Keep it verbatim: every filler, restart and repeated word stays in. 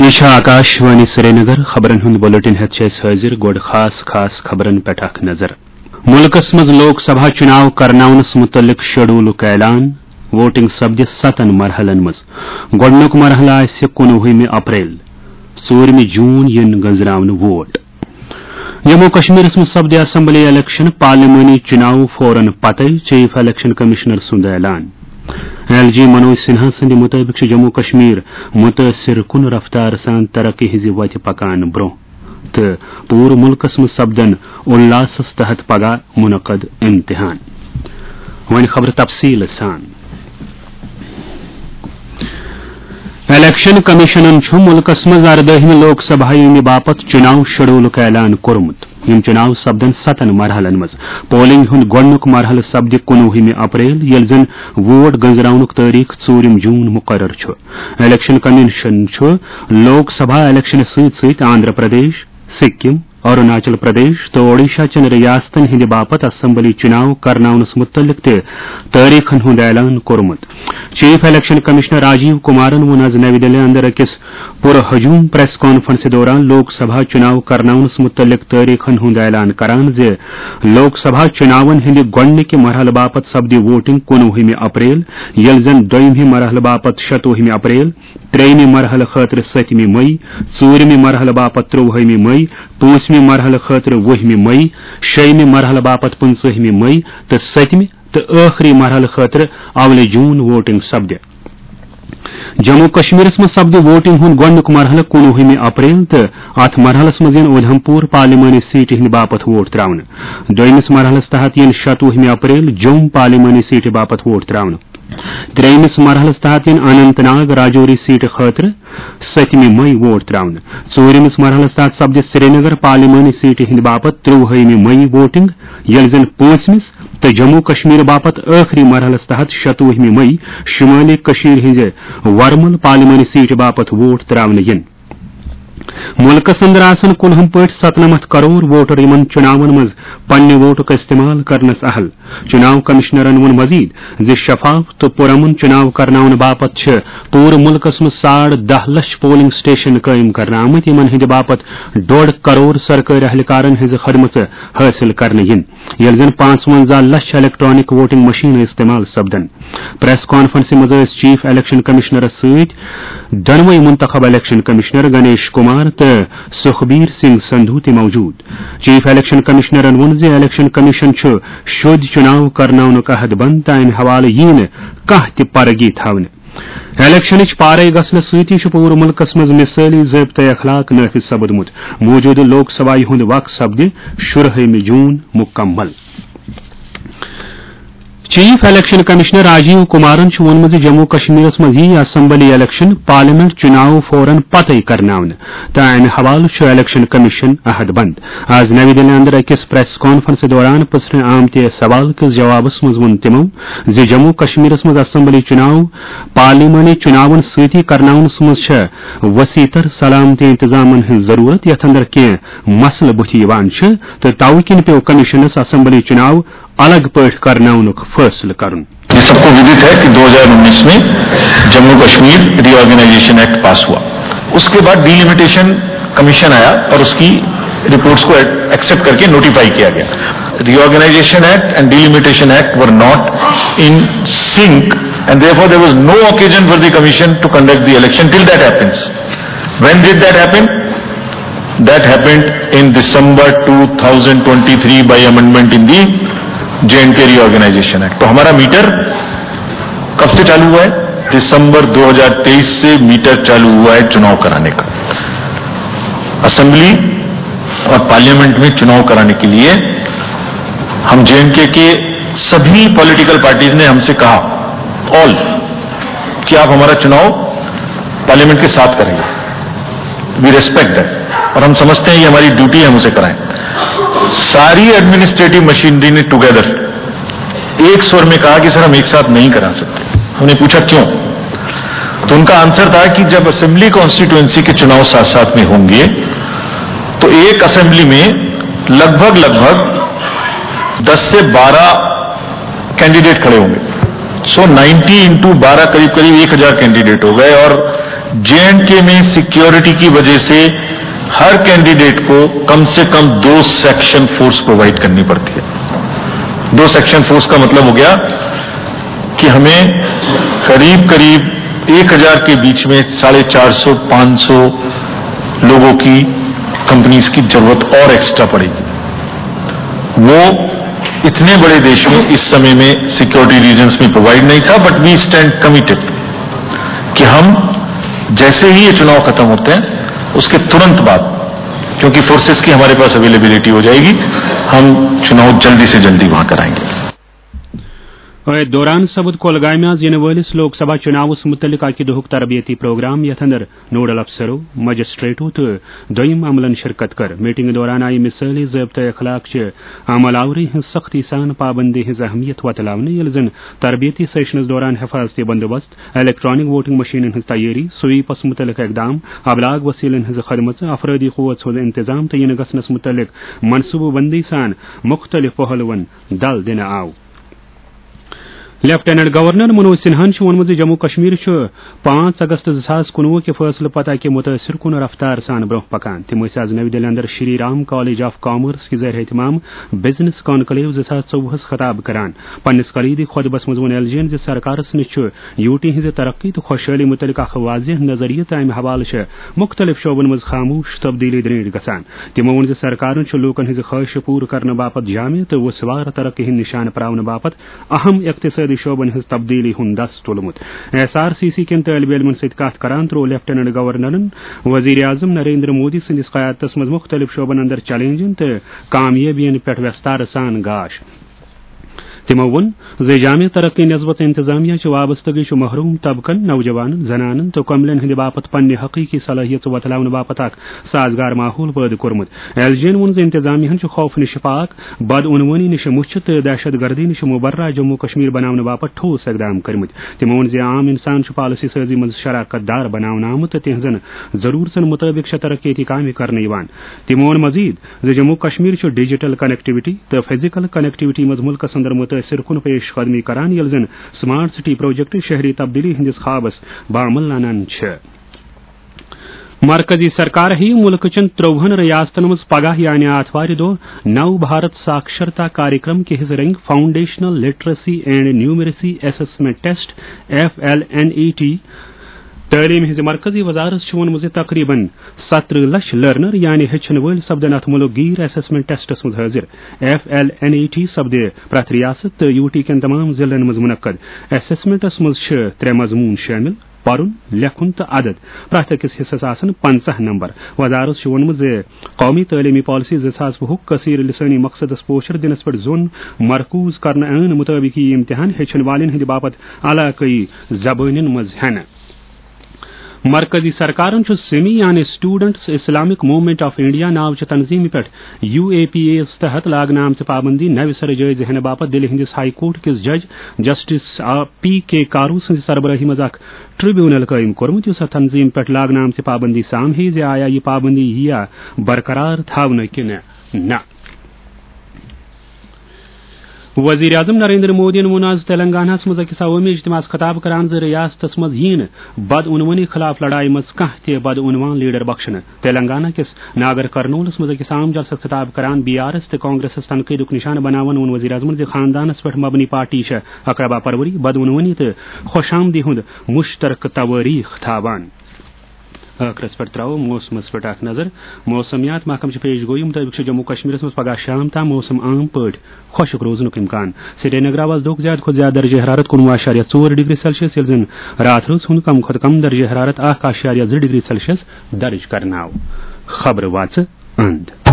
यह आकाशवाणी श्रीनगर खबरन हुंद बुलेटिन हेत हाजिर गोड खास खास खबरन पे अख नजर मुल्कस मज लोकसभा चुनाव करनावनस मुतल्लिक शेड्यूलुक ऐलान वोटिंग सपद सतन मरहलन मज गोडनुक मरहल आसि कुनवुहमि अप्रैल षोरहमि जून इन गंजरावन वोट जम्मू कश्मीर मज सपद असम्बली इलेक्शन पार्लिमानी चुनाव फौरन पतई चीफ इलेक्शन कमिश्नर सुंद ऐलान एल जी मनोज सिन्हा सद मुताबिक जम्मू कश्मीर मुतासर कुन रफ्तार सान तरक्की हिज वत पकान ब्रोह तो पूर मुल्कस मज सपदन उल्लासस तहत पगह मुनक़द इम्तिहान वन खबर तफसील सान इलेक्शन कमिशनन मुल्कस मज अर्दहमि लोकसभा यमि बापत चुनाव शेड्यूलुक ऐलान कोरमुत यम चुनाव सपदन सतन मरहलन मज पोलिंग हुंद गोडनुक मरहल सपद कुनवुहमि अप्रैल यल जन वोट गंजरावनुक तारीख षोरहमि जून मुकर्रर छु इलेक्शन कमिशन छु लोकसभा इलेक्शन सत सत आंध्र प्रदेश सिक्किम अरुणाचल प्रदेश तो ओडिशा चन रियासतन हिंद बापत असम्बली चुनाव करनावनस मुतल्लिक ते तारीखन हुंद ऐलान कोरमुत चीफ इलेक्शन कमिश्नर राजीव कुमारन वोन आज नई दिल्ली अंदर अकिस पुरहजूम प्रेस कॉन्फ्रेंस दौरान लोकसभा चुनाव करनावनस मुतल्लिक तारीखन हुंद ऐलान करान जे लोकसभा चुनावन हिंद गोडनिक मरहल बापत सपद वोटिंग कुनवुहमि अप्रैल यल जन दोयमि मरहल बापत शतवुहमि अप्रैल त्रेयमि मरहल खतर सतमि मई षोरहमि मरहल बापत त्रुवहमि मई पांचमि मरहल खतर वुहमि मई शयमि मरहल बापत पंचहमि मई तो सतमि तो आखिरी मरहल खतर अवल जून वोटिंग सपद जम्मू कश्मीर मज सपद वोटिंग हुंद गोडनुक मरहल कुनवुहमि अप्रैल तो अथ मरहलस मज उधमपुर पार्लिमानी सीट हिंद बापत वोट त्रावन दोयमिस मरहलस तहत इन शतवुहमि अप्रैल जोम पार्लिमानी सीट बापत वोट त्रावन त्रेयमिस मरहलस तहत इन अनंतनाग राजौरी सीट खतर सतमि मई वोट त्रावन षोरहमिस मरहलस तहत सपद श्रीनगर पार्लिमानी सीट हिंद बापत त्रुवहमि मई वोटिंग यल जन पांचमिस तो जम्मू कश्मीर बापत आखिरी मरहलस तहत शतवुहमि मई शुमाली कशीर हिंज वर्मल पार्लिमानी सीट बापत वोट त्रावन यन मुल्कस अंदर आसन कुलहम पट सतनमथ करोड़ वोटर यमन चुनावन मज पन्ने वोटुक इस्तेमाल करनस अहल चुनाव कमिश्नरन वोन मजीद जे शफाफ तो पुरमन चुनाव करनावन बापत छ पूर मुल्कस मज साढ़ दह लक्ष पोलिंग स्टेशन कायम करना आमत यमन हिंद बापत डोड़ करोड़ सरकारी अहलकारन हिंज खदमत हासिल करने इन यल जन पांचवंजा लक्ष इलेक्ट्रॉनिक वोटिंग मशीन इस्तेमाल सपदन प्रेस कॉन्फ्रेंस मज चीफ इलेक्शन कमिश्नर सत दनवई मुंतखब इलेक्शन कमिश्नर गणेश कुमार तो सुखबीर सिंह संधू ते मौजूद चीफ इलेक्शन कमिश्नरन वोन जे इलेक्शन कमिशन छु शुद्ध चुनाव करनावनुक अहद बंद तम हवाले यीन कह त परगी थवन इलेक्शन पारे गसन सती पूर मुल्कस मज मिसाली ज़ाब्ते अखलाक नाफिज सपदमुत मौजूद लोकसभा हुंद वक्त सपद शुरहमि जून मुकम्मल चीफ इलेक्शन कमिश्नर राजीव कुमारन वोन जम्मू कश्मीर मज यी असम्बली इलेक्शन पार्लियामेंट चुनाव फौरन पतई करनावन तो अमि हवाले इलेक्शन कमिशन अहद बंद आज नई दिल्ली अंदर अकिस प्रेस कॉन्फ्रेंस दौरान पसर आमत सवाल किस जवाबस मज वोन तिमो जे जम्मू कश्मीर मज असम्बली चुनाव पार्लिमानी चुनावन सती करनावनस मज वसीतर सलामती इंतजामन हज जरूरत यथ अंदर कह मसल बुथ तो तव किन पे कमिशनस असम्बली चुनाव अलग पट करनावनुक फैसला करुन ये सबको विदित है कि दो हज़ार उन्नीस में Jammu Kashmir reorganisation act pass हुआ उसके बाद डिलिमिटेशन कमीशन आया और उसकी रिपोर्ट्स को एक्सेप्ट करके नोटिफाई किया गया reorganisation act and delimitation act were not in sync and therefore there was no occasion for the commission to conduct the election till that happens when did that happen that happened in December two thousand twenty three by amendment in the J and K reorganisation act तो हमारा metre कब से चालू हुआ है दिसंबर दो हज़ार तेईस से मीटर चालू हुआ है चुनाव कराने का असेंबली और पार्लियामेंट में चुनाव कराने के लिए हम जे एंड के के सभी पॉलिटिकल पार्टीज ने हमसे कहा ऑल कि आप हमारा चुनाव पार्लियामेंट के साथ करेंगे वी रेस्पेक्ट दैट और हम समझते हैं ये हमारी ड्यूटी है हम उसे कराएं सारी एडमिनिस्ट्रेटिव मशीनरी ने टुगेदर एक स्वर में कहा कि सर हम एक साथ नहीं करा सकते उन्हें पूछा क्यों तो उनका आंसर था कि जब असेंबली कॉन्स्टिट्यूएंसी के चुनाव साथ साथ में होंगे तो एक असेंबली में लगभग लगभग दस से बारह कैंडिडेट खड़े होंगे सो नाइन्टी इंटू बारह करीब करीब एक हजार कैंडिडेट हो गए और जे एंड के में सिक्योरिटी की वजह से हर कैंडिडेट को कम से कम दो सेक्शन फोर्स प्रोवाइड करनी पड़ती है। दो सेक्शन फोर्स का मतलब हो गया कि हमें करीब करीब एक हजार के बीच में साढ़े चार सौ पांच सौ लोगों की कंपनीज की जरूरत और एक्स्ट्रा पड़ेगी। वो इतने बड़े देश में इस समय में सिक्योरिटी रीजंस में प्रोवाइड नहीं था, बट वी स्टैंड कमिटेड कि हम जैसे ही ये चुनाव खत्म होते हैं उसके तुरंत बाद, क्योंकि फोर्सेस की हमारे पास अवेलेबिलिटी हो जाएगी, हम चुनाव जल्दी से जल्दी वहां कराएंगे। दौरान सबद कोलगाम इन वलिस लोकसभा चुनावस मुतलिक अकीदुक तरबियती प्रोग्राम यथ अंदर नोडल अफसरों मजिस्ट्रेटों तो दोयम अमलन शिरकत कर मीटिंग दौरान आई मिसाली ज़ाब्ता अखलाक अमल आवरी हज सख्ती सान पाबंदी हज अहमियत वतलावन यल जन तरबियती सेशनस दौरान हिफाजती बंदोबस्त इलेक्ट्रॉनिक वोटिंग मशीन हज तैयारी स्वीपस मुतलिक इकदाम अबलाग वसीलन हज खदमत अफरादी क़ुव्वत हज इंतजाम तयन गसनस मुतलिक मनसूबा बंदी सान मुख्तलिफ पहलुवन दल दिन आव। लेफ्टिनेंट गवर्नर मनोज सिन्हान वोनमुत जम्मू कश्मीर पांच अगस्त ज़ास कुनवु के फैसले पता कि मुतासर कुन रफ्तार सान ब्रोह पकान तम आज नवी दिल्ली अंदर Shri Ram college of commerce की ज़ेर एहतमाम बिजनेस कॉन्क्लेव ज़ास चौवहस खताब करान पन्निस कलीदी खुतबस मज वोन एलजीएन सरकारस नश यूटी हज तरक्की तो खुशहाली मुतलिक अख वाज़ेह नजरिया तम हवाले मुख्तलिफ शोबन मज खामोश तब्दीली द्रीड गसान तमो वोन सरकार लूकन हज ख्वाहिश पूर करने बापत जामे तो वसवार तरक्की हंद निशान प्रावन बापत अहम इक्तिसादी शोबन हज तब्दीली हुंद दस तुलमुत। एस आर सी सी कन तालिब इल्मन सत कथ करान त्रो लेफ्टिनेंट गवर्नरन वज़ीर आज़म नरेंद्र मोदी संदिस क़यादतस मज मुख्तलिफ शोबन अंदर चैलेंजन तो कामयाबियन पे विस्तार सान गाश। तमो वोन ज जामे तरक्की नस्बत इंतजामिया वाबस्तगी महरूम तबकन नौजवान जनानन तो कमलन हंद बापत पन्ने हकीकी सलाहियत वतलावन बापत अख साजगार माहौल पैद कोरमुत। एलजीएन वोन ज इंतजामिया खौफ निश पाक बदउनवनी निश मुश्त तो दहशत गर्दी निश मुबर्रा जम्मू कश्मीर बनावन बापत ठोस इकदाम करमुत। तमो वोन ज आम इंसान पॉलिसी साजी मज शराकत दार बनावन आमुत तो तिहजन जरूरतन मुताबिक तरक्की काम करने तमो वोन मजीद ज जम्मू कश्मीर डिजिटल कनेक्टिविटी तो फिजिकल कनेक्टिविटी मज मुल्कस अंदर मुतासर कुन पेश कदमी करान यल जन स्मार्ट सिटी प्रोजेक्ट शहरी तब्दीली हंदिस ख्वाबस बामल लानान छ। मरकजी सरकार ही मुल्क चन त्रोहन रियासतन मज पगह यानी आतवार दो नव भारत साक्षरता कार्यक्रम के हिज रंग foundational literacy and numeracy assessment test F L N E T तालीम हज मरकजी वजारत वन मुझे तकरीबन सत्रह लक्ष लर्नर यानी हेचन वल सपदन अथ मुल्क गीर असेसमेंट टेस्टस मज हाजिर। F L N E T सपदे प्रथ रियासत तो यूटी के तमाम जिलन मज मुनक्कद। असेसमेंटस मज त्रे मजमून शामिल परुन लेखुन तो अदद प्रथ अकिस हिस्सस आसन पंचाह नंबर। वजारत वोनमुत ज कौमी तालीमी पॉलिसी ज़ास वुह कसीर लिसानी मकसदस पोशर दिनस पे जोन मरकूज करने आन मुताबिक यह इम्तिहान हेचन वालन हंद बापत अलाकई जबानन मज हन। मरकजी सरकार सिमी यानी students Islamic movement of India नाव तंजीम पे यू ए पी ए तहत लागना आम पाबंदी नव सर जायज हन बापत दिल्ली हंदिस हाई कोर्ट किस जज जस्टिस पी के कारू सज सरबराही मज अख ट्रिब्यूनल कायम कोरमुत युस तंजीम पे लागना आम पाबंदी साम है जे आया यह पाबंदी यह बरकरार थावन कि न। वज़ीर आज़म नरेंद्र मोदी वोन आज तेलंगाना मज अकिस अवामी इज्तिमास खताब करान ज रियासतस मज यीन बदउनवनी खिलाफ लड़ाई मज कह ते बदउनवान लीडर बख्शन। तेलंगाना किस नागर कर्नूलस मज अकिस आम जलसस खताब करान बी आर एस कांग्रेस तनकीदुक निशान बनावन वोन वज़ीर आज़म ज खानदानस पे मबनी पार्टी अकरबा परवरी बदउनवनी तो खुशामदी हुंद मुश्तरक तवारीख थावान। आखिरस पे त्रो मौसमस पे अख नजर मौसमियात महकम पेश गोई मुताबिक जम्मू कश्मीर मज पगह शाम तम मौसम आम पे खुशक रोजन इम्कान। श्रीनगर आवाज दोक ज्यादा खुद ज्यादा दर्ज हरारत कुनवह आशारिया चोर डिग्री सेल्सियस यल रात रोज हुन कम खुद कम दर्ज हरारत अख आशारिया जि डिग्री सेल्सियस दर्ज करना। खबर वाच अंत।